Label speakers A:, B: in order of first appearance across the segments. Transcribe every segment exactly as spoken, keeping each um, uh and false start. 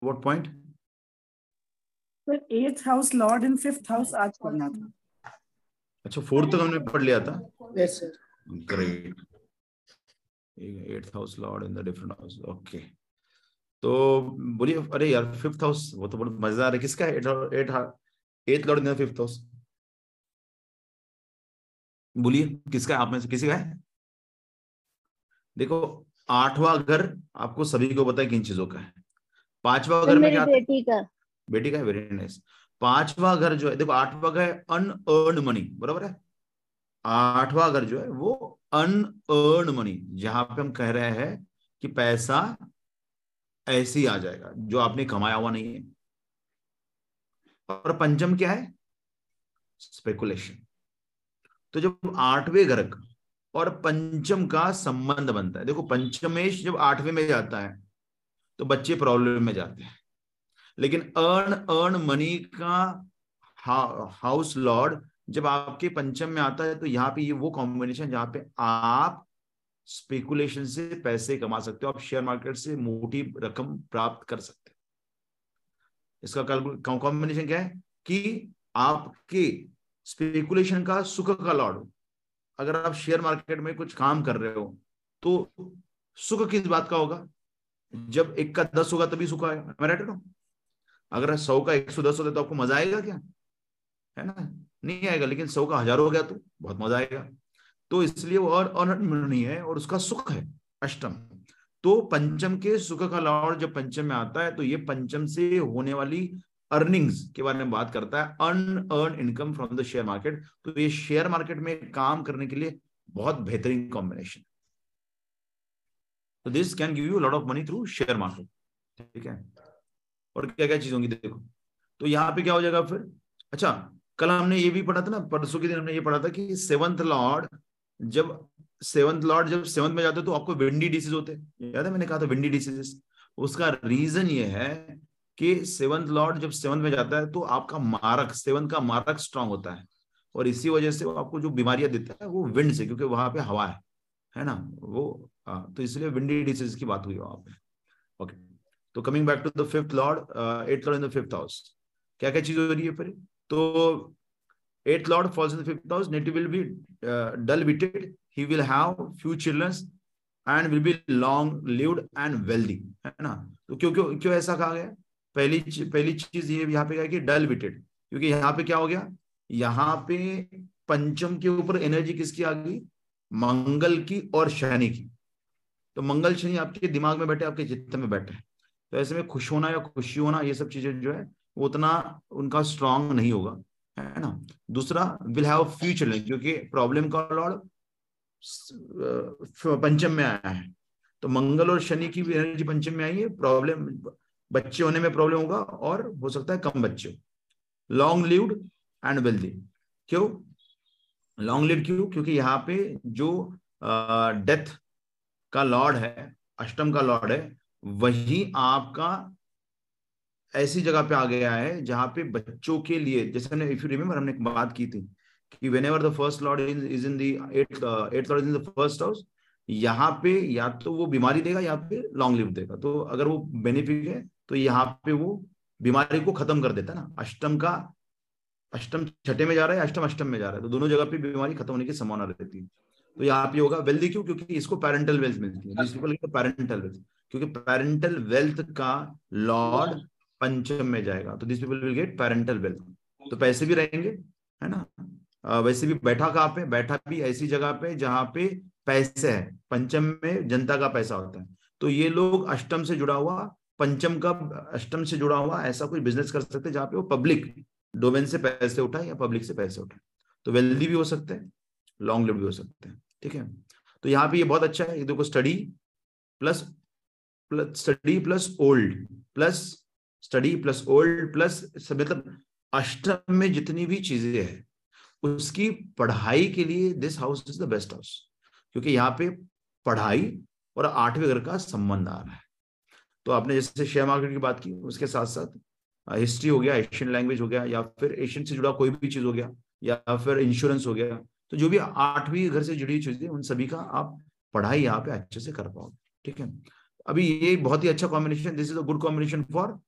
A: What point?
B: Sir eighth house lord in fifth house आज पढ़ना था।
A: अच्छा, फोर्थ तक हमने पढ़ लिया था।
B: Yes sir.
A: Great. Eighth house lord in the different house, okay. तो बोलिए, अरे यार फिफ्थ हाउस वो तो बहुत मजेदार है। किसका है eight eight lord in the fifth house? बोलिए किसका है, आप में से किसी का है? देखो, आठवां घर आपको सभी को पता है किन चीजों का है। पांचवा घर में क्या आता है?
C: बेटी का।
A: बेटी का है, वेरी नाइस। पांचवा घर जो है, देखो आठवां घर है अनअर्न मनी, बराबर है। आठवां घर जो है वो अनअर्न मनी, जहां पे हम कह रहे हैं कि पैसा ऐसे ही आ जाएगा जो आपने कमाया हुआ नहीं है। और पंचम क्या है? स्पेकुलेशन। तो जब आठवें घर का और पंचम का संबंध बनता है, देखो पंचमेश जब आठवें में जाता है तो बच्चे प्रॉब्लम में जाते हैं, लेकिन अर्न अर्न मनी का हा, हाउस लॉर्ड जब आपके पंचम में आता है तो यहाँ पे ये वो कॉम्बिनेशन जहां पे आप स्पेकुलेशन से पैसे कमा सकते हो, आप शेयर मार्केट से मोटी रकम प्राप्त कर सकते हो। इसका कॉम्बिनेशन क्या है कि आपके स्पेकुलेशन का सुख का लॉर्ड, अगर आप शेयर मार्केट में कुछ काम कर रहे हो तो सुख किस बात का होगा? जब एक का दस होगा तभी सुख आएगा, मैं राइट हूं? अगर सौ का एक सौ दस होता तो आपको मजा आएगा क्या? है ना, नहीं आएगा। लेकिन सौ का हजार हो गया तो बहुत मजा आएगा। तो इसलिए वो और अनर्न नहीं है और उसका सुख है अष्टम। तो पंचम के सुख का लॉर्ड जब पंचम में आता है तो ये पंचम से होने वाली अर्निंग्स के बारे में बात करता है, unearned income from the share market. तो ये शेयर मार्केट में काम करने के लिए बहुत बेहतरीन कॉम्बिनेशन। तो this can give you lot of money through share market, ठीक है। और क्या क्या चीज होंगी देखो, तो यहाँ पे क्या हो जाएगा फिर? अच्छा, कल हमने ये भी पढ़ा था ना, परसों के दिन हमने ये पढ़ा था कि सेवंथ लॉर्ड जब सेवंथ लॉर्ड जब सेवंथ में जाते तो आपको विंडी डिसीज होते, याद है मैंने कहा था विंडी डिसीज। उसका रीजन ये है कि सेवंथ लॉर्ड जब सेवंथ में जाता है तो आपका मारक, सेवंथ का मारक स्ट्रांग होता है, और इसी वजह से वो आपको जो बीमारियां देता है वो विंड से, क्योंकि वहां पे हवा है, है ना वो। आ, तो इसलिए विंडी डिसीज की बात हुई वहां पे। ओके, तो coming back to the fifth lord, eighth lord in the fifth house, क्या क्या चीज हो रही है फिर? तो eighth lord falls in the fifth house, native will be uh, dull witted, he will have few children and will be long lived and wealthy, है ना। तो क्यों क्यों क्यों ऐसा कहा गया? पहली पहली चीज ये यहाँ पे क्या है कि डल विटेड, क्योंकि यहाँ पे क्या हो गया, यहाँ पे पंचम के ऊपर एनर्जी किसकी आ गई? मंगल की और शनि की। तो मंगल शनि आपके दिमाग में बैठे, आपके चित्त में बैठे, तो ऐसे में खुश होना या खुशी होना ये सब चीजें जो है वो उतना उनका स्ट्रांग नहीं होगा, है ना। दूसरा, विल हैव फ्यू चिल्ड्रन, क्योंकि प्रॉब्लम का लॉर्ड पंचम में आया है, तो मंगल और शनि की भी एनर्जी पंचम में आई है, प्रॉब्लम बच्चे होने में प्रॉब्लम होगा और हो सकता है कम बच्चे हो। लॉन्ग लिव्ड एंड वेल्दी, क्यों लॉन्ग लिव्ड? क्यों? क्योंकि यहाँ पे जो डेथ का लॉर्ड है, अष्टम का लॉर्ड है, वही आपका ऐसी जगह पे आ गया है जहां पे बच्चों के लिए, जैसे हमने, इफ यू रिमेंबर हमने एक बात की थी कि whenever the first lord is in the eighth eighth lord in the first house, यहाँ पे या तो वो बीमारी देगा या पे लॉन्ग लिव देगा। तो अगर वो बेनिफिट है तो यहाँ पे वो बीमारी को खत्म कर देता है ना। अष्टम का अष्टम छठे में जा रहा है, अष्टम अष्टम में जा रहा है, तो दोनों जगह पे बीमारी खत्म होने की संभावना रहती है। तो यहाँ पे होगा वेल्दी, क्यों? क्योंकि इसको पेरेंटल वेल्थ मिलती है, पेरेंटल वेल्थ, क्योंकि पेरेंटल वेल्थ का लॉर्ड पंचम में जाएगा, तो this people will get parental wealth, तो पैसे भी रहेंगे, है ना। आ, वैसे भी बैठा कहाँ पे? बैठा भी ऐसी जगह पे जहां पे पैसे है, पंचम में जनता का पैसा होता है। तो ये लोग अष्टम से जुड़ा हुआ, पंचम का अष्टम से जुड़ा हुआ ऐसा कोई बिजनेस कर सकते हैं जहां पे वो पब्लिक डोमेन से पैसे उठाए या पब्लिक से पैसे उठाए। तो वेल्दी भी हो सकते हैं, लॉन्ग लिव भी हो सकते हैं, ठीक है। तो यहाँ पे ये बहुत अच्छा है, ये देखो study plus plus study plus old plus study plus old plus, मतलब अष्टम में जितनी भी चीजें हैं उसकी पढ़ाई के लिए this house is the best house, क्योंकि यहाँ पे पढ़ाई और आठवें घर का संबंध आ रहा है। तो आपने जैसे शेयर मार्केट की बात की, उसके साथ साथ हिस्ट्री हो गया, एशियन लैंग्वेज हो गया, या फिर एशियन से जुड़ा कोई भी चीज हो गया, या फिर इंश्योरेंस हो गया, तो जो भी आठवीं घर से जुड़ी चीजें उन सभी का आप पढ़ाई यहाँ पे अच्छे से कर पाओगे, ठीक है। अभी ये बहुत ही अच्छा combination, this is a good combination for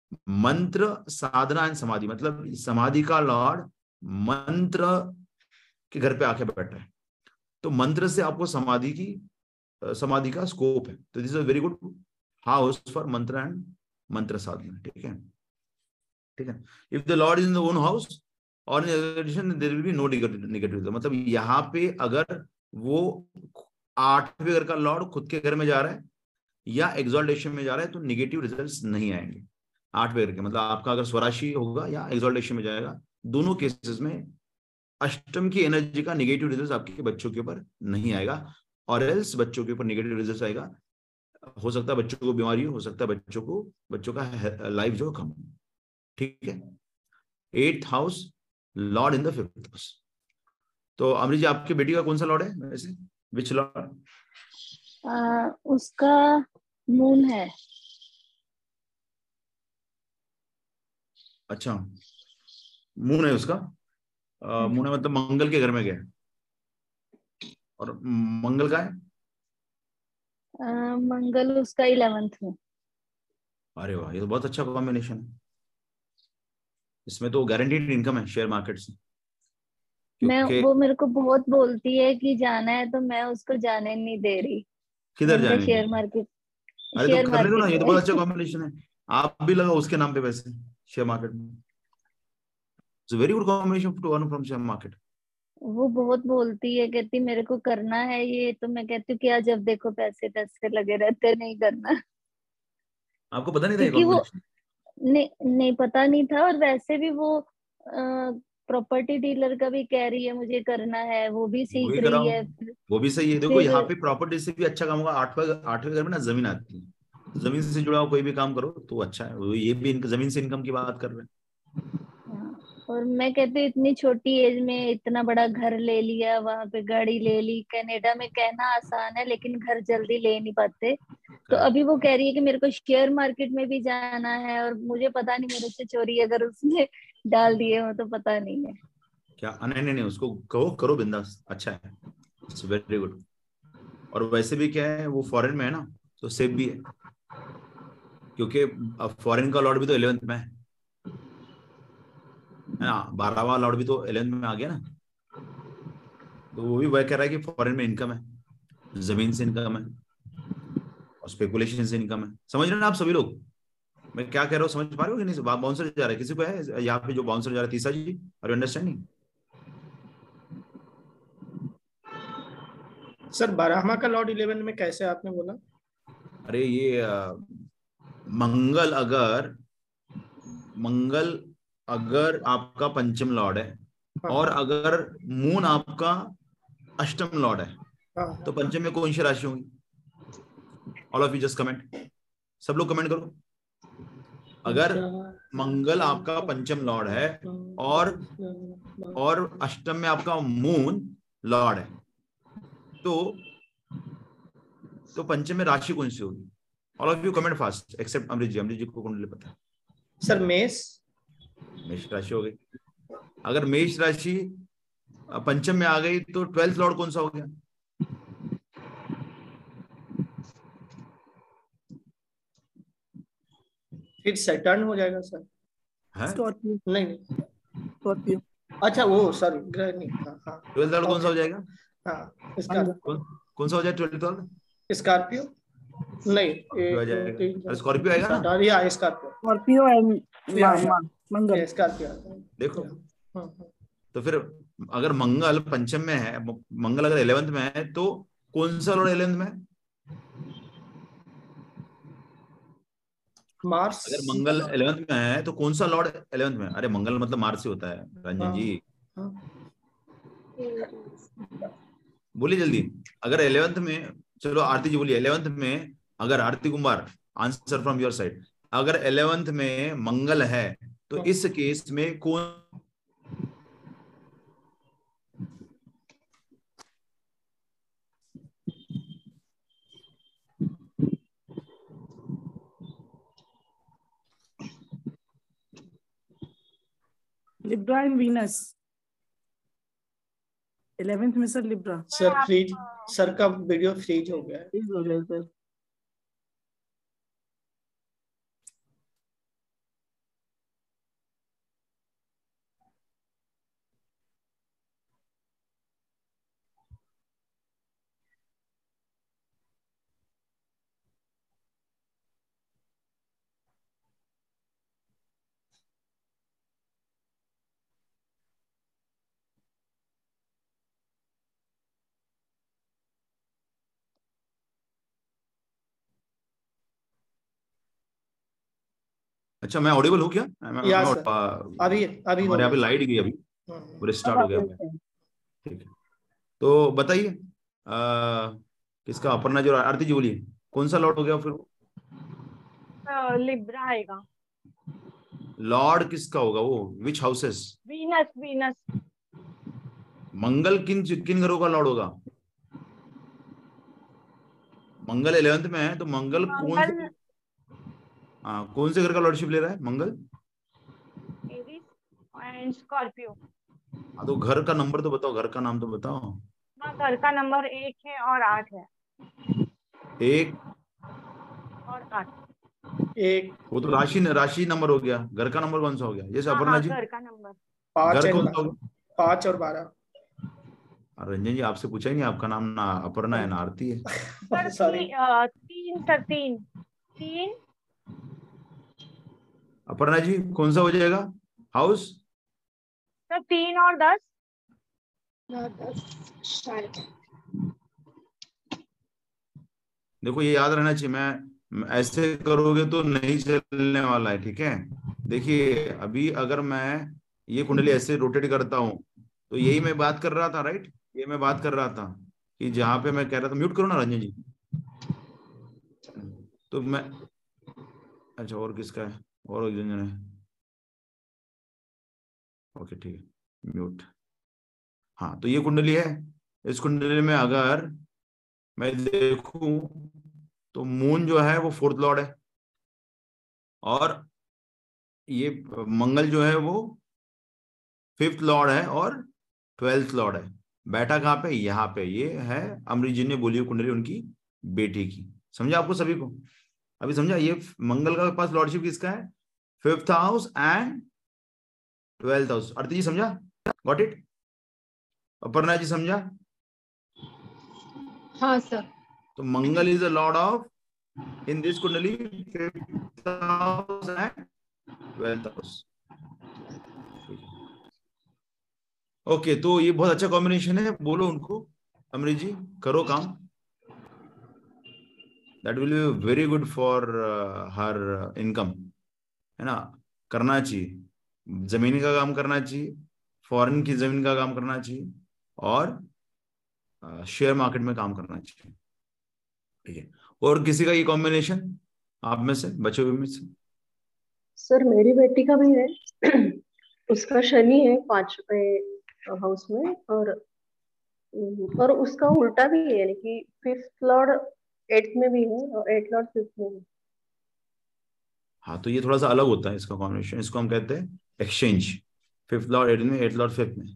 A: mantra, sadhana and समाधि, मतलब समाधि का लॉर्ड मंत्र के घर पे आके बैठ रहा है, तो मंत्र से आपको समाधि की समाधि का स्कोप है। तो this is a very good house for mantra and mantra sadhana. ठीक है, ठीक है। If the lord is in the own house और in there will be no negative, मतलब यहाँ पे अगर वो आठवें घर का लॉर्ड खुद के घर में जा रहा है या एक्सॉल्टेशन में जा रहा है, तो नेगेटिव रिजल्ट्स नहीं आएंगे आठवें घर के। मतलब आपका अगर स्वराशि होगा या एक्सॉल्टेशन में जाएगा, दोनों केसेस में अष्टम की एनर्जी का नेगेटिव रिजल्ट आपके बच्चों के ऊपर नहीं आएगा, और एल्स बच्चों के ऊपर नेगेटिव रिजल्ट आएगा। हो सकता है बच्चों को बीमारी हो सकता है बच्चों को बच्चों का लाइफ जो कम। ठीक है, eighth house lord in the fifth house. तो अमृत जी, आपकी बेटी का कौन सा लॉर्ड है वैसे, विच लॉर्ड?
C: उसका मून है।
A: अच्छा, मून है उसका। मून है मतलब मंगल के घर में गया, और मंगल का है
C: आ, मंगल उसका इलेवेंथ में।
A: अरे वाह, ये तो बहुत अच्छा कॉम्बिनेशन है। इसमें तो गारंटीड इनकम है शेयर मार्केट से।
C: मैं वो मेरे को बहुत बोलती है कि जाना है, तो मैं उसको जाने नहीं दे रही।
A: किधर जाने?
C: Share market.
A: अरे तो
C: शेयर
A: कर ले लो ना,
C: मार्केट
A: ये तो
C: में।
A: बहुत अच्छा कॉम्बिनेशन है। आप भी लगाओ उसके नाम पे पैसे शेयर मार्केट में। It's very good combination to earn from share market.
C: वो बहुत बोलती है, कहती मेरे को करना है ये, तो मैं कहती हूँ क्या, जब देखो पैसे पैसे लगे रहते, नहीं करना।
A: आपको पता नहीं था ये
C: क्योंकि वो
A: कॉम्बिनेशन?
C: नहीं नहीं पता नहीं था, और वैसे भी वो प्रॉपर्टी डीलर का भी कह रही है मुझे करना है, वो भी
A: वो
C: सीख
A: भी
C: रही
A: कराओ,
C: है।
A: वो भी सही है। देखो
C: फिर
A: यहाँ पे प्रॉपर्टी से भी अच्छा काम होगा। आठवें आठवें घर में ना जमीन आती है, तो जमीन से जुड़ा हुआ कोई भी काम करो तो अच्छा है। वो ये भी जमीन से इनकम की बात कर रहे हैं।
C: और मैं कहती हूँ इतनी छोटी एज में इतना बड़ा घर ले लिया, वहां पे गाड़ी ले ली। कनाडा में कहना आसान है, लेकिन घर जल्दी ले नहीं पाते। तो अभी वो कह रही है कि मेरे को शेयर मार्केट में भी जाना है, और मुझे पता नहीं मेरे से चोरी अगर उसने डाल दिए हो तो पता नहीं है
A: क्या? नहीं नहीं नहीं, उसको कहो करो बिंदास, अच्छा है, इट्स वेरी गुड। और वैसे भी क्या है, वो फॉरेन में है ना, तो सेफ भी है, क्योंकि अब फॉरेन का लॉर्ड भी तो इलेवेंथ में है है ना। बारहवां लॉर्ड भी तो इलेवेंथ में आ गया ना, तो वो भी वह कह रहा है कि फॉरेन में इनकम है, जमीन से इनकम है और स्पेकुलेशन से इनकम है। समझ रहे हैं ना आप सभी लोग मैं क्या कह रहा हूँ? समझ पा रहे हो कि नहीं? बाउंसर जा रहा है, किसी को है यहाँ पे जो बाउंसर जा रहा है? तीसरा जी, आर यू अंडरस्टैंडिंग?
D: सर बारहवां का लॉर्ड इलेवन में कैसे आपने बोला?
A: अरे ये आ, मंगल अगर मंगल अगर आपका पंचम लॉर्ड है,
D: हाँ,
A: और
D: हाँ,
A: अगर मून आपका अष्टम लॉर्ड है,
D: हाँ,
A: तो पंचम में कौन सी राशि होगी? All of you just comment, सब लोग कमेंट करो। अगर मंगल आपका पंचम लॉर्ड है और और अष्टम में आपका मून लॉर्ड है, तो तो पंचम में राशि कौन सी होगी? All of you comment fast except Amrit ji. Amrit ji को कुंडली पता है?
D: सर मेष।
A: मेष राशि हो गई। अगर मेष राशि पंचम में आ गई, तो ट्वेल्थ लॉर्ड कौन सा हो गया?
D: फिर सैटर्न हो जाएगा सर।
B: स्कॉर्पियो।
D: नहीं नहीं,
B: स्कॉर्पियो।
D: अच्छा वो सॉरी ग्रह नहीं। हाँ हाँ,
A: ट्वेल्थ लॉर्ड कौन सा हो जाएगा?
D: हाँ स्कॉर्पियो।
A: कौन कौन सा हो जाए ट्वेल्थ लॉर्ड?
D: स्कॉर्पियो नहीं,
A: स्कॉर्पियो आ
D: एक दो
A: जाएगा।
D: तीन
A: अरे स्कॉर्पियो आएगा ना?
D: चार, या Scorpio.
B: Scorpio and Mangal.
D: Scorpio.
A: देखो, तो फिर अगर मंगल पंचम में है, मंगल अगर इलेवेंथ में है, तो कौन सा लॉर्ड इलेवेंथ में है?
D: मार्स।
A: अगर मंगल इलेवेंथ में है, तो कौन सा लॉर्ड इलेवेंथ में? अरे मंगल मतलब मार्स ही होता है रंजन जी, बोलिए जल्दी। अगर इलेवेंथ में, चलो आरती जी बोलिए, इलेवेंथ में अगर, Aarti Kumar answer from your side, अगर इलेवेंथ में मंगल है, तो इस केस में कौन?
B: Libra and Venus. इलेवेंथ में sir Libra.
D: Sir freeze, sir का वीडियो फ्रीज हो गया है।
B: फ्रीज हो गया सर।
A: अच्छा मैं ऑडिबल हूँ क्या? मैं,
D: या
A: मैं,
D: सर
A: आ,
D: अभी अभी हो
A: हमारे यहाँ पे
D: गया।
A: लाइट गई अभी,
D: हम्म,
A: पूरे स्टार्ट हो गया। ठीक है, तो बताइए आ, किसका? अपर्णा जो, आरती जी बोलिए, कौन सा लॉर्ड हो गया फिर?
E: लिब्रा आएगा।
A: लॉर्ड किसका होगा वो? Which houses?
E: Venus Venus
A: Mangal किन किन घरों का लॉर्ड होगा? मंगल इलेवेंथ में है, तो मंगल कौन से,
E: मंगल
A: हाँ कौन से घर का लॉर्डशिप ले रहा है मंगल?
E: Aries and Scorpio.
A: हाँ तो घर का नंबर तो बताओ, घर का नाम तो बताओ।
E: हाँ, घर का नंबर एक है और आठ है।
A: एक
E: और आठ।
D: एक
A: वो तो राशि राशि नंबर हो गया, घर का नंबर कौन सा हो गया? जैसे
E: हाँ
A: अपर्णा
E: हाँ,
A: जी,
E: घर का नंबर
D: पाँच
A: घर
D: एंड
A: कौन सा हो गया?
D: पाँच और बारह।
A: और रंजन जी आपसे पूछा ही नहीं, आपका नाम ना अपर्णा है ना आरती है।
E: सर।
D: सॉरी।
E: ती, अ, तीन सर तीन तीन
A: अपर्णा जी कौन सा हो जाएगा हाउस?
E: सर तीन और दस।
F: शायद
A: देखो ये याद रहना चाहिए, मैं ऐसे करोगे तो नहीं चलने वाला है, ठीक है? देखिए अभी अगर मैं ये कुंडली ऐसे रोटेट करता हूँ, तो यही मैं बात कर रहा था, राइट? ये मैं बात कर रहा था कि जहां पे मैं कह रहा था, म्यूट करो ना रंजन जी। तो मैं, अच्छा और किसका है? और एक जन है, ओके ठीक है, म्यूट। हाँ तो ये कुंडली है, इस कुंडली में अगर मैं देखूं तो मून जो है वो फोर्थ लॉर्ड है, और ये मंगल जो है वो फिफ्थ लॉर्ड है और ट्वेल्थ लॉर्ड है। बैठा कहाँ पे? यहाँ पे। ये है अमरीश जी ने बोली हुई कुंडली उनकी बेटी की। समझा आपको सभी को? अभी समझा? ये मंगल का पास लॉर्डशिप किसका है? Fifth house and twelfth house. Aarti ji समझा? Got it? अपर्णा जी समझा?
F: हाँ सर।
A: तो Mangal is the lord of, in this kundli, fifth house and twelfth house. Okay, तो ये बहुत अच्छा कॉम्बिनेशन है। बोलो उनको, अमरीश जी करो काम, that will be very good for her income, है ना? करना चाहिए, जमीन का काम करना चाहिए, फॉरेन की जमीन का काम करना चाहिए, और शेयर मार्केट में काम करना चाहिए, ठीक है? और किसी का ये कॉम्बिनेशन आप में से, बचे हुए में से?
G: सर मेरी बेटी का भी है। उसका शनि है पांचवे हाउस में, और और उसका उल्टा भी है, यानी कि फिफ्थ लॉर्ड एट्थ में भी है और एट्थ लॉर्ड फिफ्थ में भी।
A: हाँ तो ये थोड़ा सा अलग होता है इसका कॉम्बिनेशन, इसको हम कहते हैं एक्सचेंज। फिफ्थ लॉर्ड एट में, एट लॉर्ड फिफ्थ में,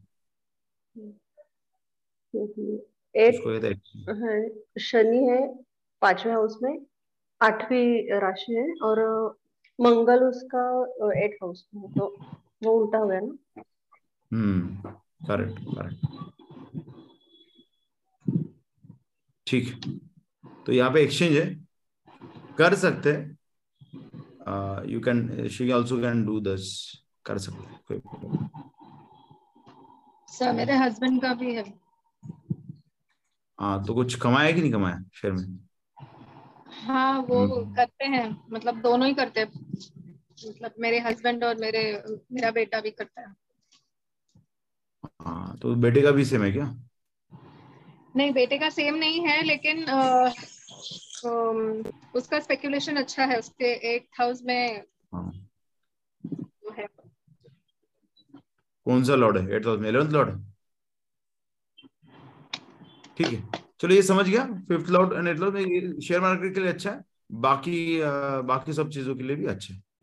G: एट
A: इसको कहते हैं exchange।
G: है, शनि है पांचवे हाउस में, आठवीं राशि है, और मंगल उसका एट हाउस में, तो वो उल्टा हो गया ना।
A: हम्म, करेक्ट करेक्ट, ठीक है। तो यहाँ पे एक्सचेंज है, कर सकते हैं, you can, she also can do this, कर सकते हैं, कोई प्रॉब्लम नहीं।
F: सर मेरे हस्बैंड का भी है।
A: हाँ तो कुछ कमाया कि नहीं कमाया शेयर में?
F: हाँ वो
A: हम्म,
F: करते हैं, मतलब दोनों ही करते हैं, मतलब मेरे हस्बैंड और मेरे मेरा बेटा भी करता है।
A: हाँ तो बेटे का भी सेम है क्या?
F: नहीं बेटे का सेम नहीं है, लेकिन आ, um, उसका स्पेकुलेशन अच्छा है, उसके एट हाउस में
A: हाँ,
F: वो है।
A: कौन सा लॉर्ड है एट हाउस में? इलेवेंथ लॉर्ड, ठीक है। चलो ये समझ गया, fifth lord and eight lord में, शेयर मार्केट के लिए अच्छा है, बाकी आ, बाकी सब चीजों के लिए भी अच्छा है।